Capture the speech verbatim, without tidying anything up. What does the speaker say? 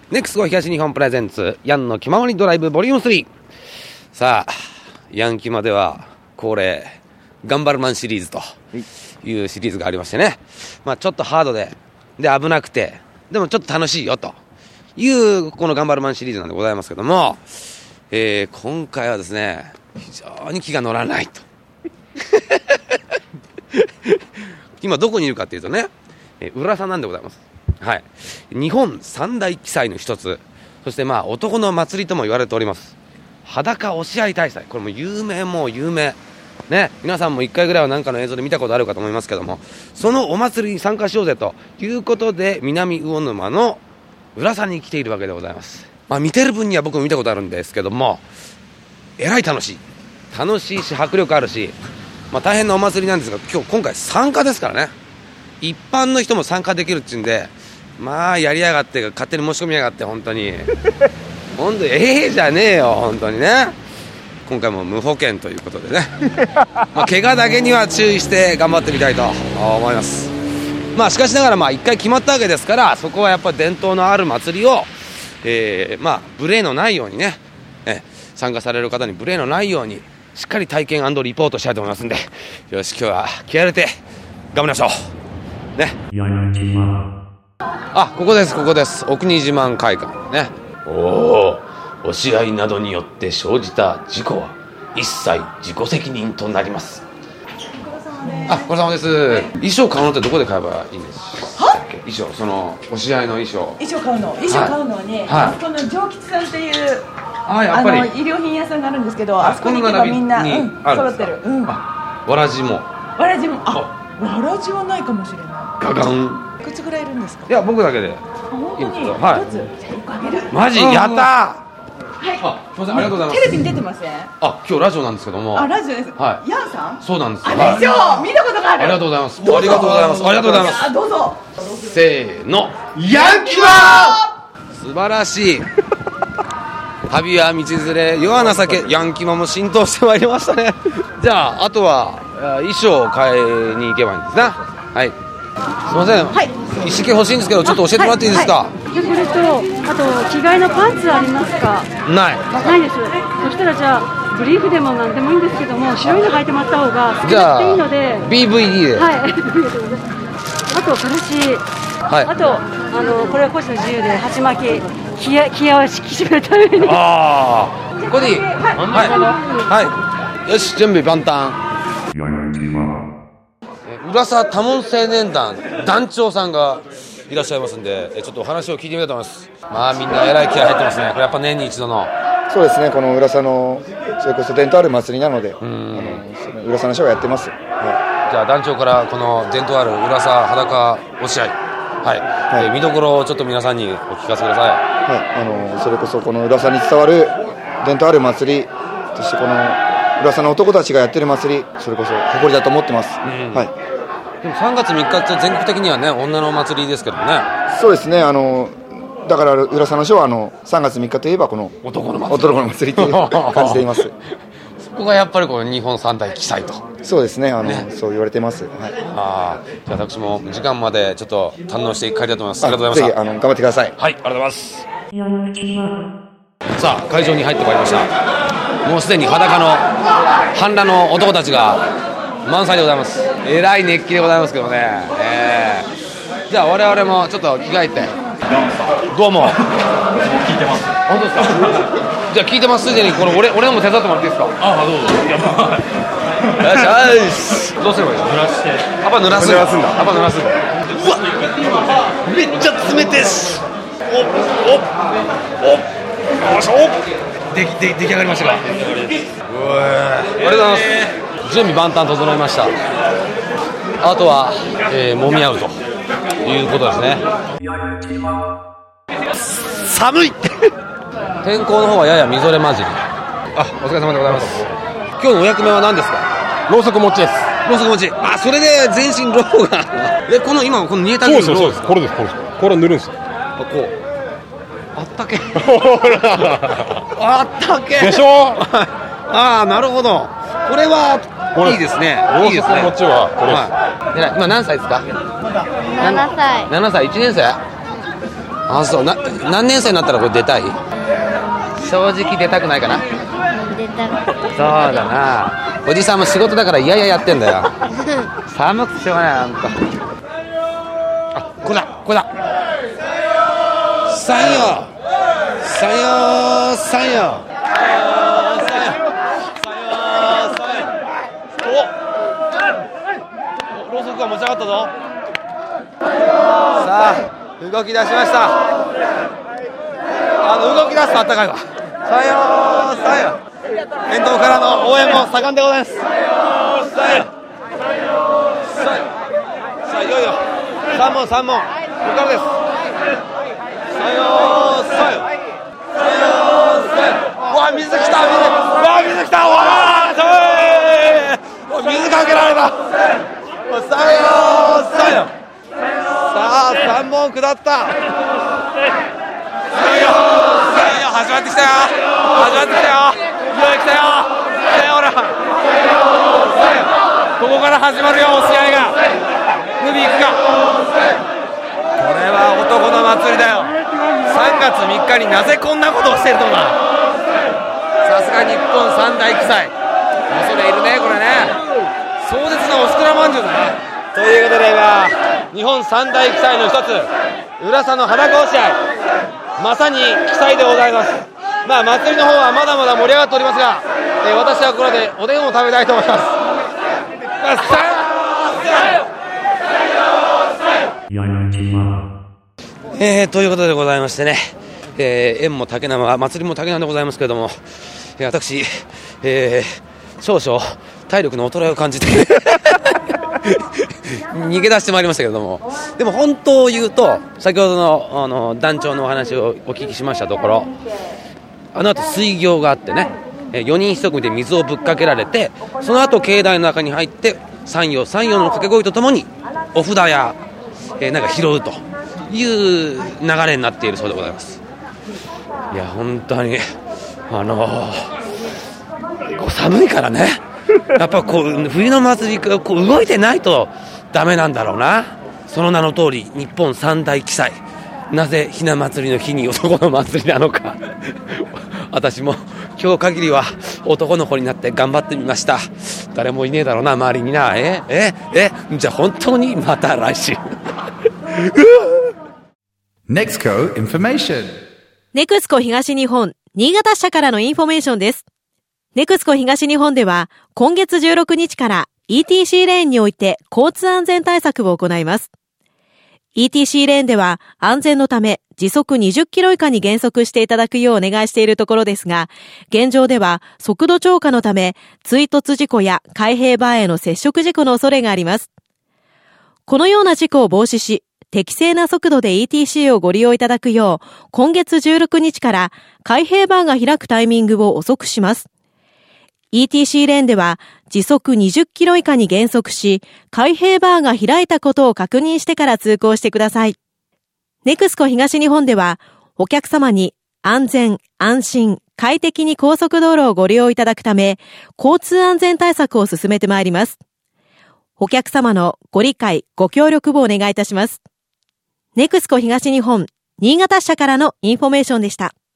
ネクスコ東日本プレゼンツヤンの気ままにドライブボリュームスリー。さあヤンキマでは恒例頑張るマンシリーズというシリーズがありましてね、まあ、ちょっとハードでで危なくてでもちょっと楽しいよというこの頑張るマンシリーズなんでございますけども、えー、今回はですね非常に気が乗らないと今どこにいるかっていうとね、えー、浦佐なんでございます。はい、日本三大奇祭の一つ、そしてまあ男の祭りとも言われております裸押し合い大祭。これも有名もう有名ね、皆さんもいっかいぐらいは何かの映像で見たことあるかと思いますけども、そのお祭りに参加しようぜということで南魚沼の浦佐に来ているわけでございます。まあ見てる分には僕も見たことあるんですけども、えらい楽しい楽しいし迫力あるし、まあ大変なお祭りなんですが、今日今回参加ですからね、一般の人も参加できるっていうんで、まあやりやがって勝手に申し込みやがって本当に本当にええじゃねえよ本当にね。今回も無保険ということでねまあ怪我だけには注意して頑張ってみたいと思います。まあしかしながらまあ一回決まったわけですから、そこはやっぱり伝統のある祭りを、えー、まあ無礼のないようにね、え参加される方に無礼のないようにしっかり体験&リポートしたいと思いますんで、よし今日は気合い入れて頑張りましょうね。あ、ここですここです、お国自慢会館ね。おお、押し合いなどによって生じた事故は一切自己責任となります。あ、ご苦労様です。衣装買うのってどこで買えばいいんですか？衣装、その押し合いの衣装衣装買うの衣装買うのはね、 はい、 この上吉さんっていうあやっぱりあの衣料品屋さんがあるんですけど、あそこに行けばみんな、うん、揃ってる、うん、 あわらじもわらじもあわらじはないかもしれない。 ガガン。 いくつぐらいいるんですか？いや僕だけで。 本当にはい、 一つじゃあいっこあげる。 マジやったー。 はい、 あ、すみません、ありがとうございます。 テレビに出てません？ あ、今日ラジオなんですけども。 あ、ラジオです。 はい。 ヤンさん？ そうなんです。 あれでしょう。見たことがある。 ありがとうございます。ありがとうございます。ありがとうございます。 あ、どうぞ。 せーの。ヤンキマー。素晴らしい。旅は道連れ、世は情け、ヤンキマも浸透してまいりましたね。じゃああとは衣装を買いに行けばいいんですね。はい。すみません。はい。一式欲しいんですけど、ちょっと教えてもらっていいですか？ はいはい、それと、あと着替えのパンツありますか？ ない。 ないです。そしたらじゃあブリーフでもなんでもいいんですけども、白いの履いてもらった方が好きだっていいので。ビーブイディー で。はい。あとからし。はい。あとあのこれは個人の自由で鉢巻き、気合気合を引き締めるために。ああ。ここでいい。はい。はい。よし、準備万端。浦佐多聞青年団団長さんがいらっしゃいますんで、ちょっとお話を聞いてみたいと思います。まあみんなえらい気合入ってますね。これやっぱ年に一度の。 そうですね、この浦佐のそれこそ伝統ある祭りなので、うん、あのその浦佐のショーをやってます、はい、 じゃあ団長からこの伝統ある浦佐裸押し合い、はいはい、えー、見どころをちょっと皆さんにお聞かせください。 はい、あのそれこそこの浦佐に伝わる伝統ある祭り、そしてこの浦佐の男たちがやってる祭り、それこそ誇りだと思ってます、うん、はい。 でもさんがつみっかって全国的にはね女のお祭りですけどね。 そうですね、あのだから浦佐のショーはあのさんがつみっかといえばこの男の祭り、 男の祭りという感じでいますそこがやっぱりこの日本三大奇祭と。 そうですね、あのね、そう言われてます、はい、 あじゃあ私も時間までちょっと堪能して帰りたいと思います。ありがとうございました。 ぜひあの頑張ってください。 はい、ありがとうございます。さあ会場に入ってまいりました。もうすでに裸の半裸の男たちが満載でございます。えらい熱気でございますけどね、えー、じゃあ我々もちょっと着替えて。どうも聞いてます。 本当ですか？じゃあ聞いてますついでにこの 俺, 俺のも手伝ってもらっていいですか？ ああどうぞ。やばい。 よしよし。どうすればいいの？ 濡らして。 やっぱ濡らすんだ。やっぱ濡らすんだ。 うわめっちゃ冷てえし。おおおよいしょ。 できで出来上がりましたか？出来上がりです。うわありがとうございます。準備万端整いました。あとは、えー、揉み合うということですね。寒い天候の方はややみぞれ混じり。あ、お疲れ様でございます。今日のお役目は何ですか？ ろうそく持ちです。 ろうそく持ち。あ、それで全身ろうがで、この今この煮えたぎるろう。 そうです、これです、これです。これ塗るんですよ。 あ、こうあったけあったけでしょああ、なるほど。これはいいですね。 ろうそく持ちはこれです、 はい、今何歳ですか？ ななさい。 ななさい、いちねん生。 あ、そう。な何年生になったらこれ出たい？正直出たくないかな。 出たくそうだな。おじさんも仕事だからいやいややってんだよ。寒くてしょうがないなんか。あ、これだこれだ。三よ三よ三よ。お、ろうそくが持ち上がったぞ。さあ動き出しました。あの動き出すとあったかいわ。さようさよ沿道からの応援も盛んでございます。さよさよさあいよいよさん問さん問ここからです。さよさよさよさよ。わ水来た水わ水来たわー水かけられた。さよさよさあさん問下った。始まってきたよ始まってきたよいよいよ来たよ来たよほらここから始まるよ試合が。海行くか。これは男の祭りだよ。さんがつみっかになぜこんなことをしてるのか。さすが日本三大奇祭。恐れいるねこれね。壮絶なおしくらまんじゅうだね。ということで今日本三大奇祭の一つ浦佐の裸押し合い、まさに奇祭でございます。まあ祭りの方はまだまだ盛り上がっておりますが、えー、私はこれでおでんを食べたいと思います。えー、ということでございましてね、えー、縁も竹生祭りも竹生でございますけれども、えー、私、えー、少々体力の衰えを感じて逃げ出してまいりましたけれども、でも本当を言うと先ほど の, あの団長のお話をお聞きしましたところ、あの後水行があってね、よにん一組で水をぶっかけられて、その後境内の中に入って三葉三葉の掛け声とともにお札や、えー、なんか拾うという流れになっているそうでございます。いや本当にあのー、こう寒いからね、やっぱこう冬の祭りがこう動いてないとダメなんだろうな。その名の通り日本三大奇祭、なぜひな祭りの日に男の祭りなのか私も今日限りは男の子になって頑張ってみました。誰もいねえだろうな周りにな。えええじゃあ本当にまた来週 Nexco Information。 ネクスコ東日本新潟支社からのインフォメーションです。ネクスコ東日本では今月じゅうろくにちから イーティーシー レーンにおいて交通安全対策を行います。イーティーシー レーンでは安全のため時速にじゅっキロ以下に減速していただくようお願いしているところですが、現状では速度超過のため追突事故や開閉バーへの接触事故の恐れがあります。このような事故を防止し、適正な速度で イーティーシー をご利用いただくよう、今月じゅうろくにちから開閉バーが開くタイミングを遅くします。イーティーシー レーンでは時速にじゅっキロ以下に減速し、開閉バーが開いたことを確認してから通行してください。ネクスコ東日本ではお客様に安全、安心、快適に高速道路をご利用いただくため、交通安全対策を進めてまいります。お客様のご理解、ご協力をお願いいたします。ネクスコ東日本新潟支社からのインフォメーションでした。